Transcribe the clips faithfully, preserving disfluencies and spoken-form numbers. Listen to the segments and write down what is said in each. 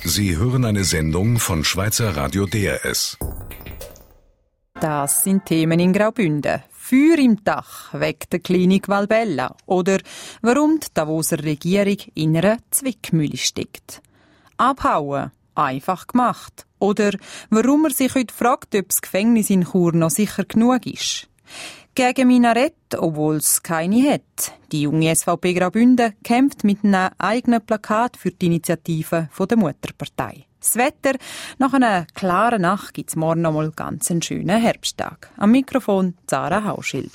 Sie hören eine Sendung von Schweizer Radio D R S. Das sind Themen in Graubünden. Feuer im Dach wegen der Klinik Valbella. Oder warum die Davoser Regierung in einer Zwickmühle steckt. Abhauen, einfach gemacht. Oder warum man sich heute fragt, ob das Gefängnis in Chur noch sicher genug ist. Gegen Minarett, obwohl es keine hat. Die junge S V P Graubünden kämpft mit einem eigenen Plakat für die Initiative der Mutterpartei. Das Wetter, nach einer klaren Nacht gibt es morgen noch mal ganz einen schönen Herbsttag. Am Mikrofon Zara Hauschild.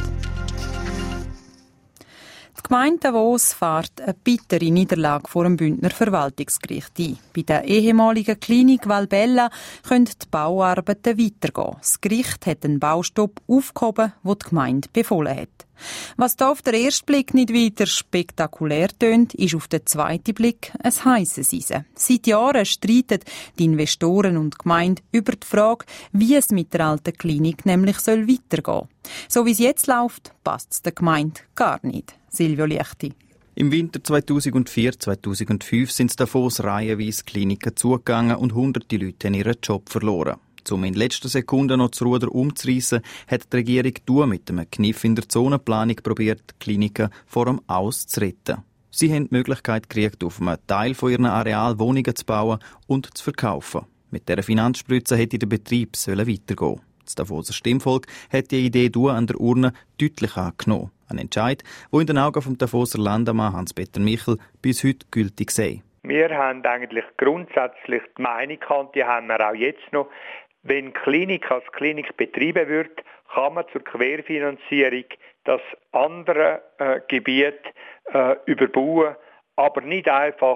Die Gemeinde Davos fährt eine bittere Niederlage vor dem Bündner Verwaltungsgericht ein. Bei der ehemaligen Klinik Valbella können die Bauarbeiten weitergehen. Das Gericht hat einen Baustopp aufgehoben, den die Gemeinde befohlen hat. Was da auf den ersten Blick nicht weiter spektakulär tönt, ist auf den zweiten Blick ein heisses Eisen. Seit Jahren streiten die Investoren und die Gemeinde über die Frage, wie es mit der alten Klinik nämlich soll weitergehen. So wie es jetzt läuft, passt es der Gemeinde gar nicht. Silvio Liechti. Im Winter zweitausendvier zweitausendfünf sind in Davos reihenweise Kliniken zugegangen und hunderte Leute haben ihren Job verloren. Um in letzter Sekunde noch das Ruder umzureissen, hat die Regierung durch mit einem Kniff in der Zonenplanung probiert, die Kliniken vor dem Aus zu retten. Sie haben die Möglichkeit gekriegt, auf einem Teil von ihrem Areal Wohnungen zu bauen und zu verkaufen. Mit dieser Finanzspritze hätte der Betrieb weitergehen. Das Davoser Stimmvolk hat die Idee durch an der Urne deutlich angenommen. Ein Entscheid, der in den Augen vom Davoser Landemann Hans-Peter Michel bis heute gültig sei. Wir haben eigentlich grundsätzlich die Meinung gehabt, die haben wir auch jetzt noch, wenn Klinik als Klinik betrieben wird, kann man zur Querfinanzierung das andere äh, Gebiet äh, überbauen, aber nicht einfach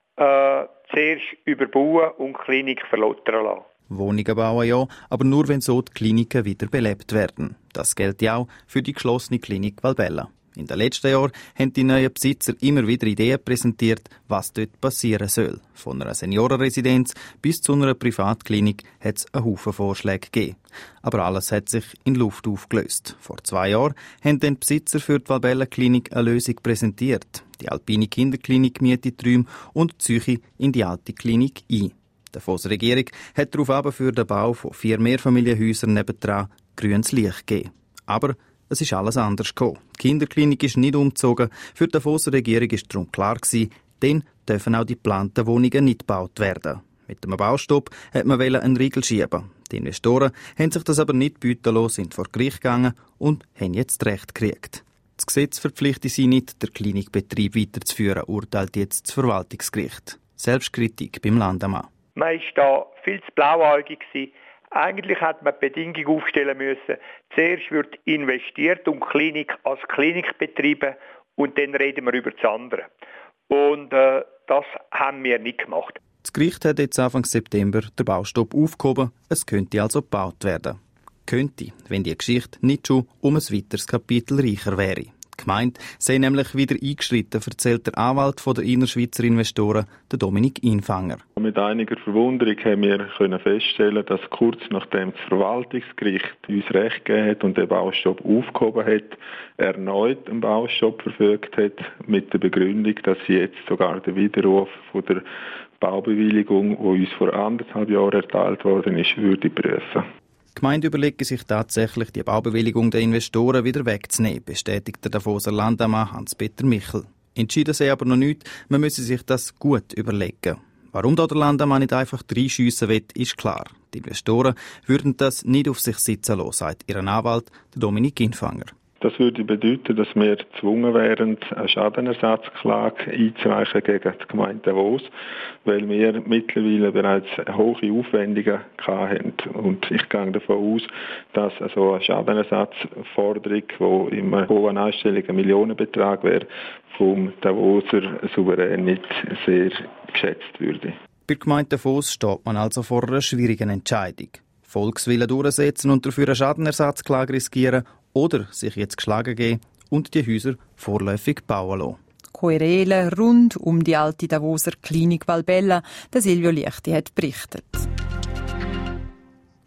äh, zuerst überbauen und die Klinik verlottern lassen. Wohnungen bauen ja, aber nur wenn so die Kliniken wieder belebt werden. Das gilt ja auch für die geschlossene Klinik Valbella. In den letzten Jahren haben die neuen Besitzer immer wieder Ideen präsentiert, was dort passieren soll. Von einer Seniorenresidenz bis zu einer Privatklinik hat es einen Haufen Vorschläge gegeben. Aber alles hat sich in Luft aufgelöst. Vor zwei Jahren haben dann die Besitzer für die Valbella-Klinik eine Lösung präsentiert. Die alpine Kinderklinik mietet die Räume und die Psyche in die alte Klinik ein. Die Davoser Regierung hat darauf aber für den Bau von vier Mehrfamilienhäusern nebendran grünes Licht gegeben. Aber es ist alles anders gekommen. Die Kinderklinik ist nicht umgezogen. Für die Davoser Regierung war darum klar gewesen, dann dürfen auch die geplanten Wohnungen nicht gebaut werden. Mit dem Baustopp hat man einen Riegel schieben. Die Investoren haben sich das aber nicht bieten lassen, sind vor Gericht gegangen und haben jetzt Recht gekriegt. Das Gesetz verpflichtet sie nicht, den Klinikbetrieb weiterzuführen, urteilt jetzt das Verwaltungsgericht. Selbstkritik beim Landemann. Man war da viel zu blauäugig gewesen. Eigentlich hat man die Bedingung aufstellen müssen, zuerst wird investiert und die Klinik als Klinik betrieben und dann reden wir über das andere. Und äh, das haben wir nicht gemacht. Das Gericht hat jetzt Anfang September den Baustopp aufgehoben. Es könnte also gebaut werden. Könnte, wenn die Geschichte nicht schon um ein weiteres Kapitel reicher wäre. Die Gemeinde sei nämlich wieder eingeschritten, erzählt der Anwalt der Innerschweizer Investoren, der Dominik Infanger. Mit einiger Verwunderung haben wir können feststellen, dass kurz nachdem das Verwaltungsgericht uns Recht gegeben hat und den Baustopp aufgehoben hat, erneut einen Baustopp verfügt hat, mit der Begründung, dass sie jetzt sogar den Widerruf von der Baubewilligung, die uns vor anderthalb Jahren erteilt worden ist, würde prüfen. Die Gemeinde überlegt sich tatsächlich, die Baubewilligung der Investoren wieder wegzunehmen, bestätigt der Davoser Landemann Hans-Peter Michel. Entschieden sei aber noch nichts, man müsse sich das gut überlegen. Warum da der Landemann nicht einfach reinschiessen will, ist klar. Die Investoren würden das nicht auf sich sitzen lassen, sagt ihr Anwalt, der Dominik Infanger. Das würde bedeuten, dass wir gezwungen wären, eine Schadenersatzklage einzureichen gegen die Gemeinde Davos, weil wir mittlerweile bereits hohe Aufwendungen hatten. Und ich gehe davon aus, dass also eine Schadenersatzforderung, die im hohen einstelligen Millionenbetrag wäre, vom Davoser Souverän nicht sehr geschätzt würde. Bei der Gemeinde Davos steht man also vor einer schwierigen Entscheidung. Volkswillen durchsetzen und dafür eine Schadenersatzklage riskieren oder sich jetzt geschlagen geben und die Häuser vorläufig bauen lassen. Querelen rund um die alte Davoser Klinik Valbella, der Silvio Liechti hat berichtet.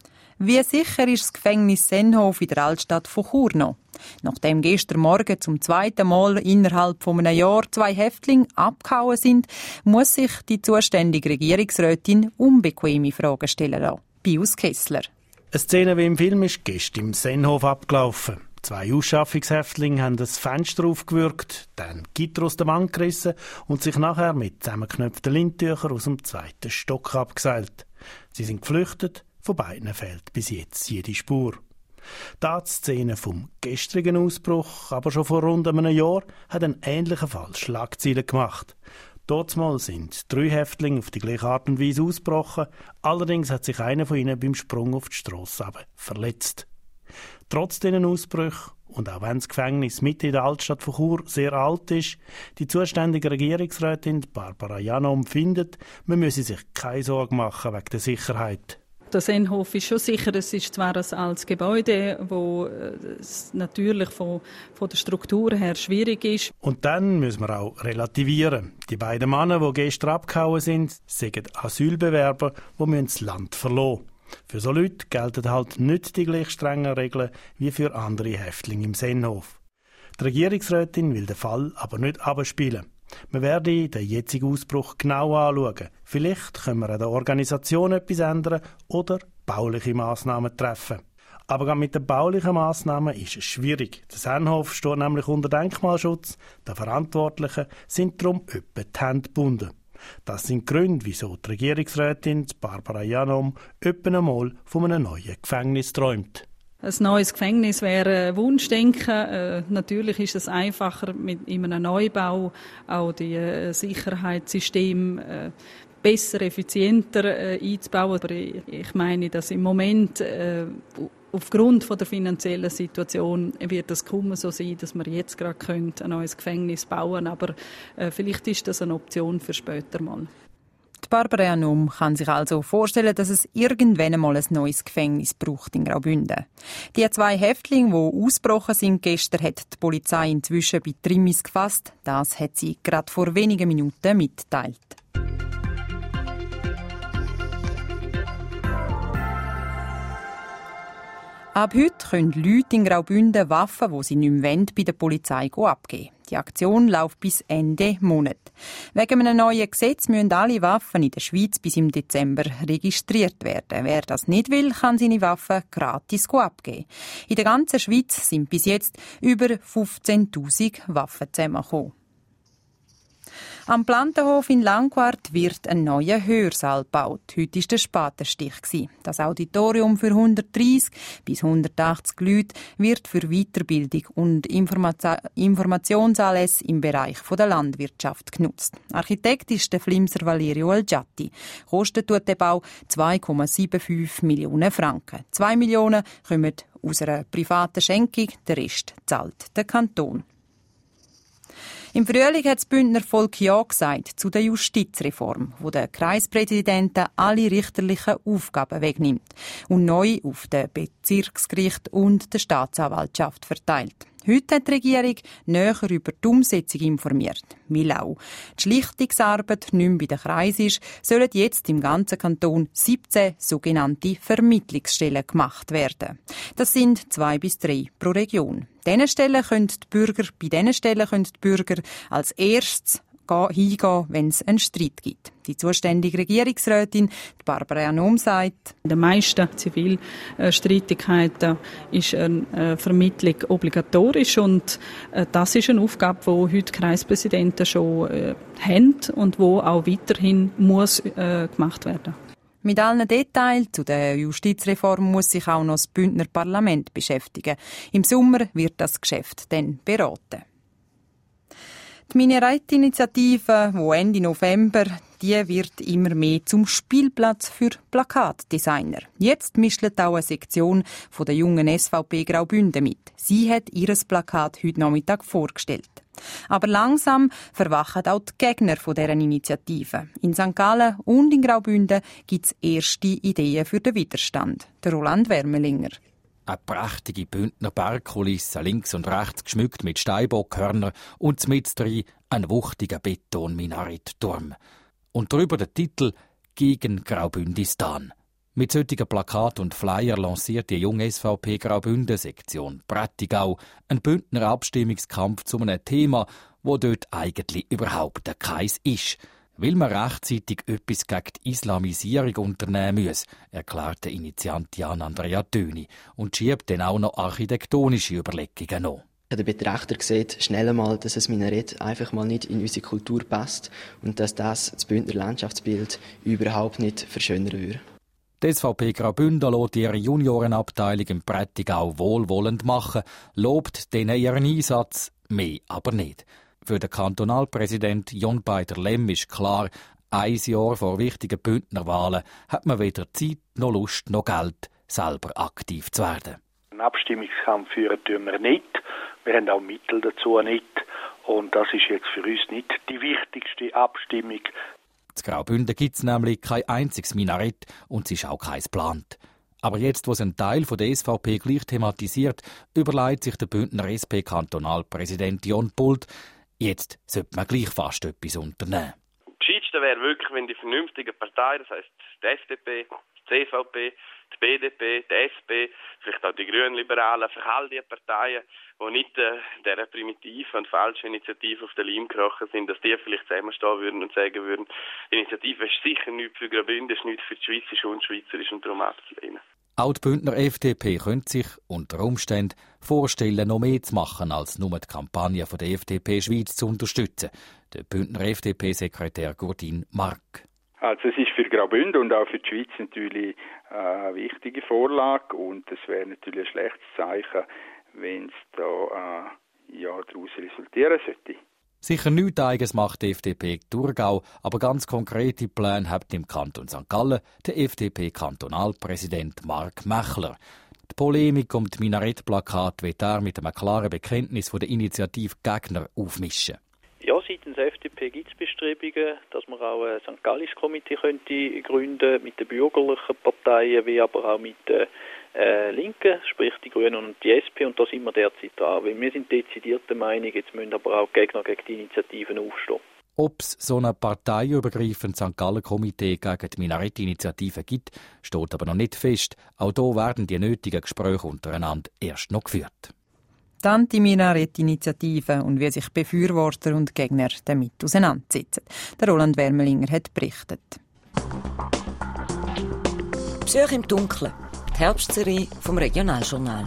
Wie sicher ist das Gefängnis Sennhof in der Altstadt von Chur noch? Nachdem gestern Morgen zum zweiten Mal innerhalb von einem Jahr zwei Häftlinge abgehauen sind, muss sich die zuständige Regierungsrätin unbequeme Fragen stellen lassen. Pius Kessler. Eine Szene wie im Film ist gestern im Sennhof abgelaufen. Zwei Ausschaffungshäftlinge haben das Fenster aufgewürgt, dann Gitter aus der Wand gerissen und sich nachher mit zusammengeknöpften Lindtüchern aus dem zweiten Stock abgeseilt. Sie sind geflüchtet, von beiden fehlt bis jetzt jede Spur. Die Szene vom gestrigen Ausbruch, aber schon vor rund einem Jahr, hat einen ähnlichen Fall Schlagzeilen gemacht. Dortmal sind drei Häftlinge auf die gleiche Art und Weise ausgebrochen, allerdings hat sich einer von ihnen beim Sprung auf die Strasse verletzt. Trotz diesen Ausbrüchen und auch wenn das Gefängnis mitten in der Altstadt von Chur sehr alt ist, die zuständige Regierungsrätin Barbara Janom findet, man müsse sich keine Sorgen machen wegen der Sicherheit. Der Sennhof ist schon sicher, es ist zwar ein altes Gebäude, wo es natürlich von, von der Struktur her schwierig ist. Und dann müssen wir auch relativieren. Die beiden Männer, die gestern abgehauen sind, sind Asylbewerber, die das Land verlassen müssen. Für so Leute gelten halt nicht die gleich strengen Regeln wie für andere Häftlinge im Sennhof. Die Regierungsrätin will den Fall aber nicht abspielen. Wir werden den jetzigen Ausbruch genau anschauen. Vielleicht können wir an der Organisation etwas ändern oder bauliche Massnahmen treffen. Aber gerade mit den baulichen Massnahmen ist es schwierig. Der Sennhof steht nämlich unter Denkmalschutz. Die Verantwortlichen sind darum etwa die Hände gebunden. Das sind die Gründe, wieso die Regierungsrätin Barbara Janom etwa einmal von einem neuen Gefängnis träumt. Ein neues Gefängnis wäre ein Wunschdenken. Äh, natürlich ist es einfacher, mit in einem Neubau auch die äh, Sicherheitssysteme äh, besser, effizienter äh, einzubauen. Aber ich, ich meine, dass im Moment äh, aufgrund von der finanziellen Situation wird es kaum so sein, dass wir jetzt gerade ein neues Gefängnis bauen können. Aber äh, vielleicht ist das eine Option für später mal. Die Barbara Janom kann sich also vorstellen, dass es irgendwann einmal ein neues Gefängnis braucht in Graubünden. Die zwei Häftlinge, die ausgebrochen sind gestern, hat die Polizei inzwischen bei Trimis gefasst. Das hat sie gerade vor wenigen Minuten mitgeteilt. Ab heute können Leute in Graubünden Waffen, die sie nicht mehr wollen, bei der Polizei abgeben. Die Aktion läuft bis Ende Monat. Wegen einem neuen Gesetz müssen alle Waffen in der Schweiz bis im Dezember registriert werden. Wer das nicht will, kann seine Waffen gratis abgeben. In der ganzen Schweiz sind bis jetzt über fünfzehntausend Waffen zusammengekommen. Am Plantenhof in Langquart wird ein neuer Hörsaal gebaut. Heute war der Spatenstich. Das Auditorium für hundertdreissig bis hundertachtzig Leute wird für Weiterbildung und Informa- Informationsanlässe im Bereich der Landwirtschaft genutzt. Architekt ist der Flimser Valerio Algiatti. Kostet tut der Bau zwei Komma fünfundsiebzig Millionen Franken. Zwei Millionen kommen aus einer privaten Schenkung, der Rest zahlt der Kanton. Im Frühling hat das Bündner Volk Ja gesagt zu der Justizreform, wo der Kreispräsidenten alle richterlichen Aufgaben wegnimmt und neu auf den Bezirksgericht und der Staatsanwaltschaft verteilt. Heute hat die Regierung näher über die Umsetzung informiert. Weil auch die Schlichtungsarbeit nicht mehr bei den Kreisen ist, sollen jetzt im ganzen Kanton siebzehn sogenannte Vermittlungsstellen gemacht werden. Das sind zwei bis drei pro Region. Diese Stellen können die Bürger, bei diesen Stellen können die Bürger als erstes hingehen, wenn es einen Streit gibt. Die zuständige Regierungsrätin Barbara Janom sagt, in den meisten Zivilstreitigkeiten ist eine Vermittlung obligatorisch und das ist eine Aufgabe, die heute die Kreispräsidenten schon haben und die auch weiterhin muss gemacht werden. Mit allen Details zu der Justizreform muss sich auch noch das Bündner Parlament beschäftigen. Im Sommer wird das Geschäft dann beraten. Die Minarett-Initiative, die Ende November, die wird immer mehr zum Spielplatz für Plakatdesigner. Jetzt mischt auch eine Sektion von der jungen S V P Graubünden mit. Sie hat ihr Plakat heute Nachmittag vorgestellt. Aber langsam verwachen auch die Gegner von deren Initiative. In Sankt Gallen und in Graubünden gibt es erste Ideen für den Widerstand. Der Roland Wermelinger. Eine prächtige Bündner Bergkulisse, links und rechts geschmückt mit Steinbockhörnern und mit drin ein wuchtiger Beton-Minarettturm. Und darüber der Titel «Gegen Graubündistan». Mit solchen Plakat und Flyer lanciert die junge S V P Graubünden-Sektion Prättigau einen Bündner Abstimmungskampf zu einem Thema, wo dort eigentlich überhaupt keins ist. Weil man rechtzeitig etwas gegen die Islamisierung unternehmen muss, erklärt der Initiant Jan Andrea Töni und schiebt dann auch noch architektonische Überlegungen an. Der Betrachter sieht schnell einmal, dass das Minarett einfach mal nicht in unsere Kultur passt und dass das das Bündner Landschaftsbild überhaupt nicht verschönern würde. Die S V P Graubünden lässt ihre Juniorenabteilung im Prättigau wohlwollend machen, lobt denen ihren Einsatz, mehr aber nicht. Für den Kantonalpräsident John Beider-Lemm ist klar, ein Jahr vor wichtigen Bündnerwahlen hat man weder Zeit noch Lust noch Geld, selber aktiv zu werden. Einen Abstimmungskampf führen tun wir nicht. Wir haben auch Mittel dazu nicht. Und das ist jetzt für uns nicht die wichtigste Abstimmung. In Graubünden gibt es nämlich kein einziges Minarett und es ist auch keins geplant. Aber jetzt, wo es ein Teil der S V P gleich thematisiert, überlegt sich der Bündner S P-Kantonalpräsident John Pult, jetzt sollte man gleich fast etwas unternehmen. Das Gescheiteste wäre wirklich, wenn die vernünftigen Parteien, das heisst die F D P, die C V P, die B D P, die S P, vielleicht auch die Grünliberalen, für all die Parteien, die nicht äh, dieser primitiven und falschen Initiative auf den Leim gekrochen sind, dass die vielleicht zusammenstehen würden und sagen würden, die Initiative ist sicher nichts für Graubünden, ist nichts für die Schweiz, ist unschweizerisch und darum abzulehnen. Auch die Bündner F D P könnte sich unter Umständen vorstellen, noch mehr zu machen, als nur die Kampagne der F D P Schweiz zu unterstützen. Der Bündner F D P-Sekretär Gurdin Mark. Also es ist für Graubünden und auch für die Schweiz natürlich eine wichtige Vorlage und es wäre natürlich ein schlechtes Zeichen, wenn es da äh, ja, daraus resultieren sollte. Sicher nichts Eigenes macht die F D P Thurgau, aber ganz konkrete Pläne hat im Kanton Sankt Gallen der F D P-Kantonalpräsident Mark Mächler. Die Polemik um die Minarettplakate wird er mit einem klaren Bekenntnis der Initiativgegner aufmischen. Ja, seitens der F D P gibt es Bestrebungen, dass man auch ein Sankt Gallisches Komitee könnte gründen mit den bürgerlichen Parteien, wie aber auch mit den äh, Linken, sprich die Grünen und die S P. Und da sind wir derzeit dran. Weil wir sind dezidiert der Meinung, jetzt müssen aber auch Gegner gegen die Initiativen aufstehen. Ob es so ein parteiübergreifendes Sankt Gallen-Komitee gegen die Minarett-Initiative gibt, steht aber noch nicht fest. Auch hier werden die nötigen Gespräche untereinander erst noch geführt. Die Anti-Minarett-Initiative und wie sich Befürworter und Gegner damit auseinandersetzen. Der Roland Wermelinger hat berichtet. Besuch im Dunkeln. Die Herbstserie vom Regionaljournal.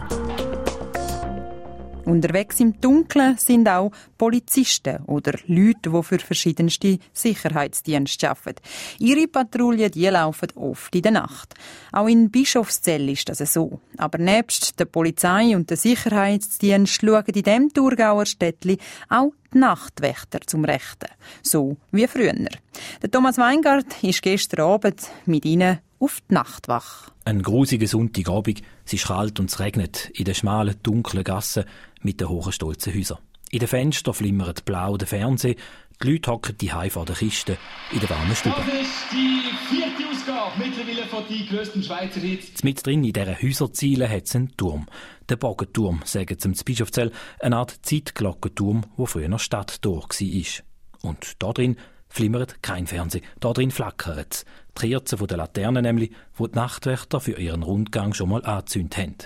Unterwegs im Dunkeln sind auch Polizisten oder Leute, die für verschiedenste Sicherheitsdienste arbeiten. Ihre Patrouillen die laufen oft in der Nacht. Auch in Bischofszell ist das so. Aber nebst der Polizei und der Sicherheitsdienst schauen in diesem Thurgauer Städtli auch die Nachtwächter zum Rechten. So wie früher. Der Thomas Weingart ist gestern Abend mit ihnen auf die Nachtwache. Ein grusiger Sonntagabend. Es ist kalt und es regnet in den schmalen, dunklen Gassen mit den hohen, stolzen Häusern. In den Fenstern flimmert blau der Fernseher. Die Leute hocken die vor der Kiste in der warmen Stube. Das ist die vierte Ausgabe mittlerweile von die grössten Schweizer Hits. Mit drin in dieser Häuserziele hat es einen Turm. Der Bogenturm, sagen sie im Bischofszell, eine Art Zeitglockenturm, wo früher noch Stadttor war. Und da drin flimmert kein Fernseher. Da drin flackert es. Die Kerzen von der Laternen nämlich, die die Nachtwächter für ihren Rundgang schon mal angezündet haben.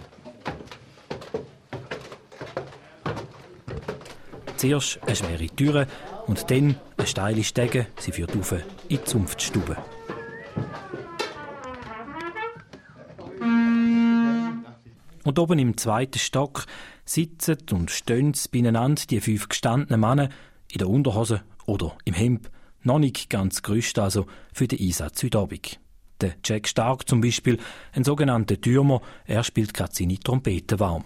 Zuerst eine schwere Türe und dann eine steile Stege. Sie führt auf in die Zunftstube. Und oben im zweiten Stock sitzen und stehen beieinander die fünf gestandenen Männer in der Unterhose oder im Hemd. Noch nicht ganz gerüstet also für den Einsatz heute Abend. Der Jack Stark zum Beispiel, ein sogenannter Türmer, er spielt gerade seine Trompete warm.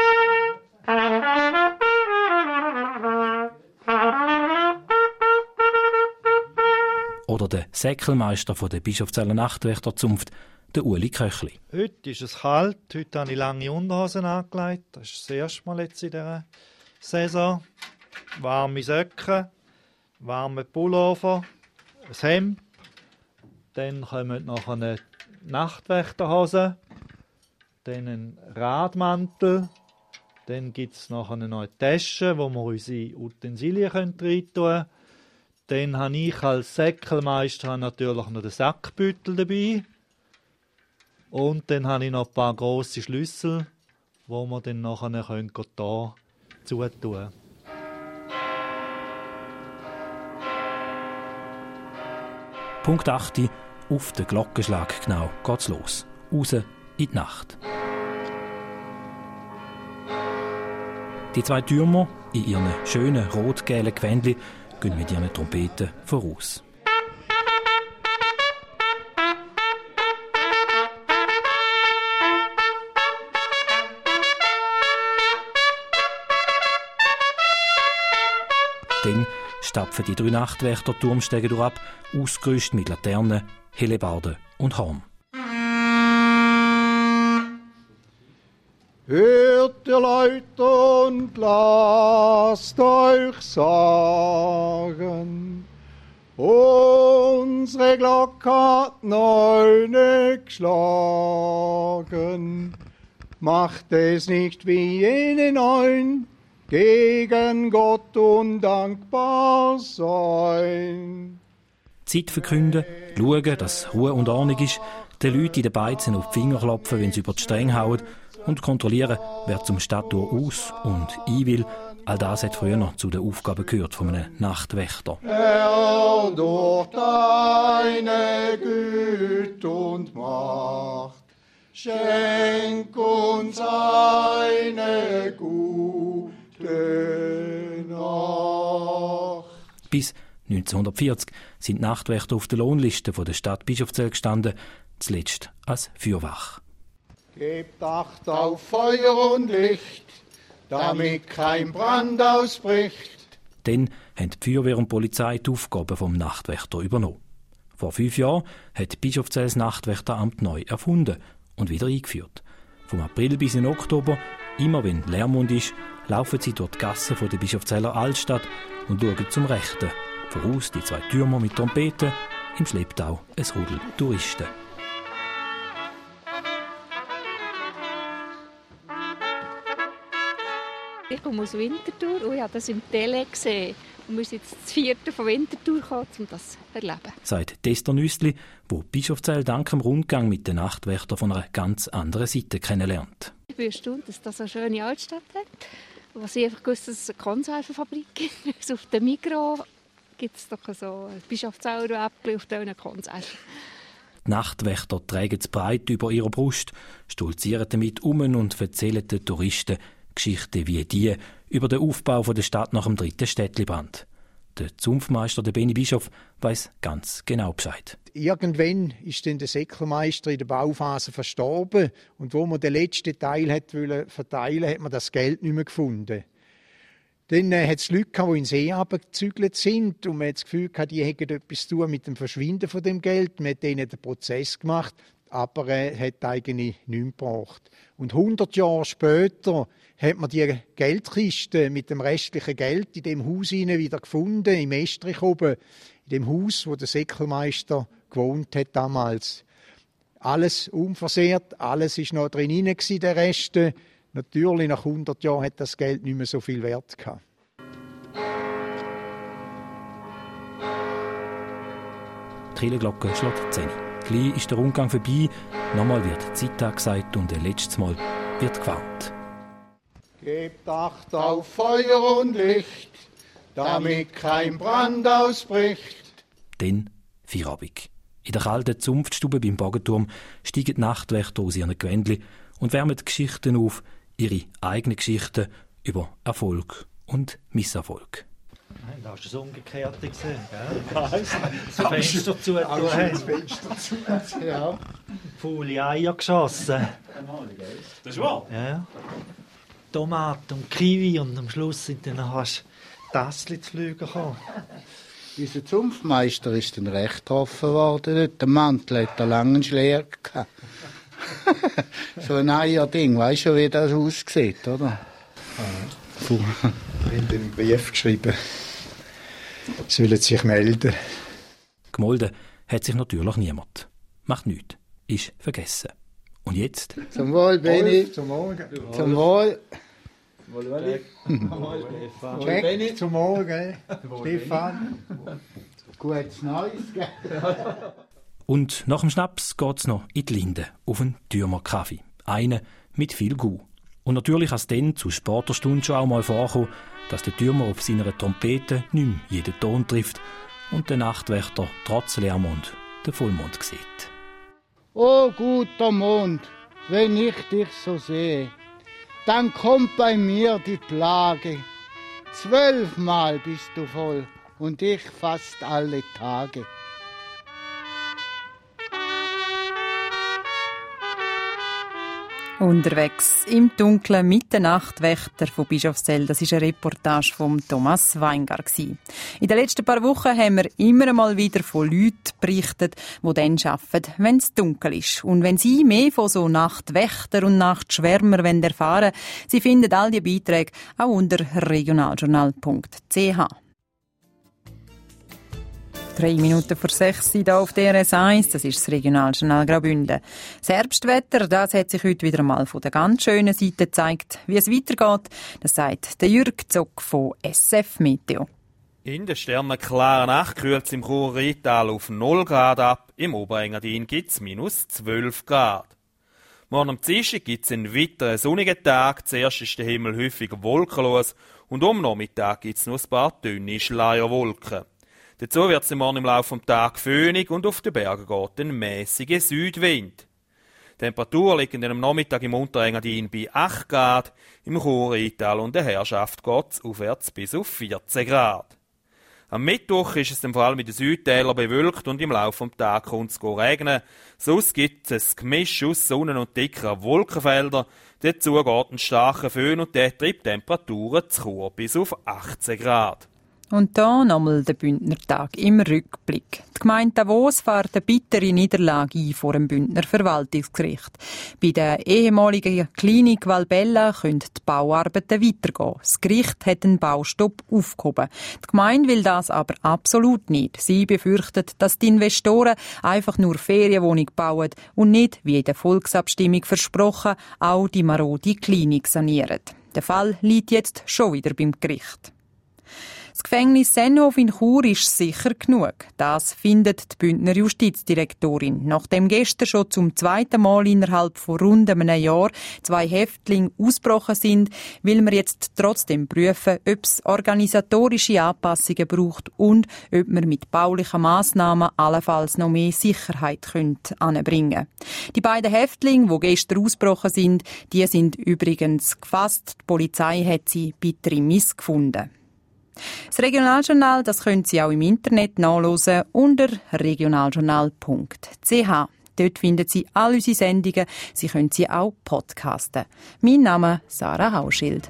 Oder der Säckelmeister von der Bischofszeller Nachtwächterzunft, der Uli Köchli. Heute ist es kalt, heute habe ich lange Unterhosen angelegt. Das ist das erste Mal jetzt in dieser Saison. Warme Socken, warme Pullover, ein Hemd. Dann kommen noch eine Nachtwächterhose, dann ein Radmantel. Dann gibt es noch eine neue Tasche, wo wir unsere Utensilien reintun können. Dann habe ich als Säckelmeister natürlich noch den Sackbeutel dabei. Und dann habe ich noch ein paar grosse Schlüssel, wo wir dann nachher können da zutun können. Punkt acht. Auf den Glockenschlag genau geht's los. Raus in die Nacht. Die zwei Türmer in ihren schönen rot-gelben Gewändchen gehen mit ihren Trompeten voraus. Dann stapfen die drei Nachtwächter Turmstege durch ab, ausgerüstet mit Laternen, Hellebarden und Horn. Hört ihr Leute und lasst euch sagen, unsere Glocke hat neune geschlagen. Macht es nicht wie jene neun, gegen Gott undankbar sein. Zeit verkünden, schauen, dass Ruhe und Ordnung ist, den Leuten in den Beizen auf die Finger klopfen, wenn sie über die Stränge hauen und kontrollieren, wer zum Stadttor aus und ein will. All das hat früher noch zu den Aufgaben gehört von einem Nachtwächter. Herr, durch deine Güte und Macht, schenk uns eine gute Nacht. Bis neunzehnhundertvierzig sind Nachtwächter auf der Lohnliste der Stadt Bischofszell gestanden, zuletzt als Feuerwache. Gebt Acht auf Feuer und Licht, damit kein Brand ausbricht. Dann haben die Feuerwehr und die Polizei die Aufgaben vom Nachtwächter übernommen. Vor fünf Jahren hat Bischofszell das Nachtwächteramt neu erfunden und wieder eingeführt. Vom April bis in Oktober, immer wenn Leermond ist, laufen sie durch die Gassen der Bischofszeller Altstadt und schauen zum Rechten. Voraus die zwei Türmer mit Trompeten, im Schlepptau ein Rudel Touristen. Ich komme aus Winterthur und ich habe das im Tele gesehen. Und wir sind jetzt das vierte von Winterthur gekommen, um das zu erleben. Sagt Esther Nüssli, wo Bischofszell dank dem Rundgang mit den Nachtwächtern von einer ganz anderen Seite kennenlernt. Ich bin erstaunt, dass das eine schöne Altstadt hat. Und was ich einfach gewusst, dass es eine Konservenfabrik gibt. Also auf dem Migros gibt es doch so ein Bischofszeller Äpfel auf diesen Konserven. Die Nachtwächter tragen es breit über ihrer Brust, stolzieren damit um und erzählen den Touristen Geschichten wie die über den Aufbau der Stadt nach dem dritten Städtlibrand. Der Zunftmeister, der Benny Bischof, weiss ganz genau Bescheid. Irgendwann ist dann der Säckelmeister in der Bauphase verstorben und wo man den letzten Teil hat verteilen wollte, hat man das Geld nicht mehr gefunden. Dann äh, hat es Leute gehabt, die in den See abgezügelt sind und man hat das Gefühl gehabt, die hätten etwas zu tun mit dem Verschwinden von dem Geld. Man hat denen den Prozess gemacht, aber er äh, hat eigentlich nichts gebracht. Und hundert Jahre später hat man die Geldkiste mit dem restlichen Geld in dem Haus wieder gefunden, im Estrich oben, in dem Haus, wo der Säckelmeister gewohnt hat damals. Alles unversehrt, alles ist noch drin, der Rest. Natürlich, nach hundert Jahren hat das Geld nicht mehr so viel Wert gehabt. Die Kirchenglocke schlägt zehn. Gleich ist der Rundgang vorbei, nochmal wird die Zeit angesagt und ein letztes Mal wird gewarnt. Gebt Acht auf Feuer und Licht, damit kein Brand ausbricht. Dann Feierabend. In der kalten Zunftstube beim Bogenturm steigen die Nachtwächter aus ihren Gewändli und wärmen die Geschichten auf, ihre eigenen Geschichten über Erfolg und Misserfolg. Nein, da hast du das Umgekehrte gesehen, gell? Das Fenster zu tun. Das Fenster zu ja. Faule Eier geschossen. Das ist wahr? Ja. Tomaten und Kiwi und am Schluss sind dann hast Tassli zu fliegen gekommen. Unser Zunftmeister ist dann recht getroffen worden. Der Mantel hat einen langen Schleer gehabt. So ein Eierding, weißt du, wie das aussieht, oder? Ich habe einen Brief geschrieben. Sie sollen sich melden. Gemolden hat sich natürlich niemand. Macht nichts. Ist vergessen. Und jetzt? Zum Wohl, Benni. Zum Morgen. Zum Wohl. Jack, zum Morgen. Stefan. Gutes Neues, gell? Und nach dem Schnaps geht's noch in die Linde auf einen Türmerkaffee. Einen mit viel Gu. Und natürlich kann es dann zu später Stunde schon auch mal vorkommen, dass der Türmer auf seiner Trompete nicht mehr jeden Ton trifft und der Nachtwächter trotz Leermond den Vollmond sieht. O guter Mond, wenn ich dich so sehe, dann kommt bei mir die Plage. Zwölfmal bist du voll und ich fast alle Tage. Unterwegs im Dunkeln mit den Nachtwächter von Bischofszell. Das ist eine Reportage von Thomas Weingar. In den letzten paar Wochen haben wir immer mal wieder von Leuten berichtet, die dann arbeiten, wenn es dunkel ist. Und wenn Sie mehr von so Nachtwächter und Nachtschwärmer erfahren wollen, Sie finden all die Beiträge auch unter regionaljournal punkt c h. Drei Minuten vor sechs hier auf D R S eins, das ist das Regionaljournal Graubünden. Das Herbstwetter, das hat sich heute wieder mal von der ganz schönen Seite gezeigt. Wie es weitergeht, das sagt der Jürg Zock von S F Meteo. In der sternenklaren Nacht kühlt es im Chur-Rheintal auf null Grad ab, im Oberengadin gibt es minus zwölf Grad. Morgen am Dienstag gibt es einen weiteren sonnigen Tag, zuerst ist der Himmel häufig wolkenlos und am Nachmittag gibt es noch ein paar dünne Schleierwolken. Dazu wird es morgen im Laufe des Tages föhnig und auf den Bergen geht ein mäßiger Südwind. Die Temperatur liegt am Nachmittag im Unterengadin bei acht Grad, im Chur-Rheintal und der Herrschaft geht es aufwärts bis auf vierzehn Grad. Am Mittwoch ist es dann vor allem in den Südtälern bewölkt und im Laufe des Tages kommt es regnen. Sonst gibt es ein Gemisch aus Sonnen- und dickeren Wolkenfeldern. Dazu geht ein starker Föhn und der treibt Temperaturen zu Chur bis auf achtzehn Grad. Und da nochmal der Bündner Tag im Rückblick. Die Gemeinde Davos fährt eine bittere Niederlage ein vor dem Bündner Verwaltungsgericht. Bei der ehemaligen Klinik Valbella können die Bauarbeiten weitergehen. Das Gericht hat den Baustopp aufgehoben. Die Gemeinde will das aber absolut nicht. Sie befürchtet, dass die Investoren einfach nur Ferienwohnungen bauen und nicht, wie in der Volksabstimmung versprochen, auch die marode Klinik sanieren. Der Fall liegt jetzt schon wieder beim Gericht. Das Gefängnis Sennhof in Chur ist sicher genug. Das findet die Bündner Justizdirektorin. Nachdem gestern schon zum zweiten Mal innerhalb von rund einem Jahr zwei Häftlinge ausgebrochen sind, will man jetzt trotzdem prüfen, ob es organisatorische Anpassungen braucht und ob man mit baulichen Massnahmen allenfalls noch mehr Sicherheit anbringen könnte. Die beiden Häftlinge, die gestern ausgebrochen sind, die sind übrigens gefasst. Die Polizei hat sie bei Trimis gefunden. Das Regionaljournal, das können Sie auch im Internet nachlesen unter regionaljournal punkt c h. Dort finden Sie all unsere Sendungen. Sie können sie auch podcasten. Mein Name ist Sarah Hauschild.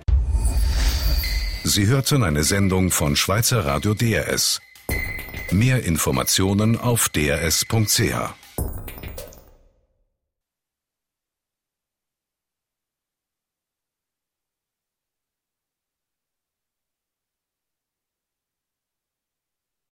Sie hörten eine Sendung von Schweizer Radio D R S. Mehr Informationen auf d r s punkt c h.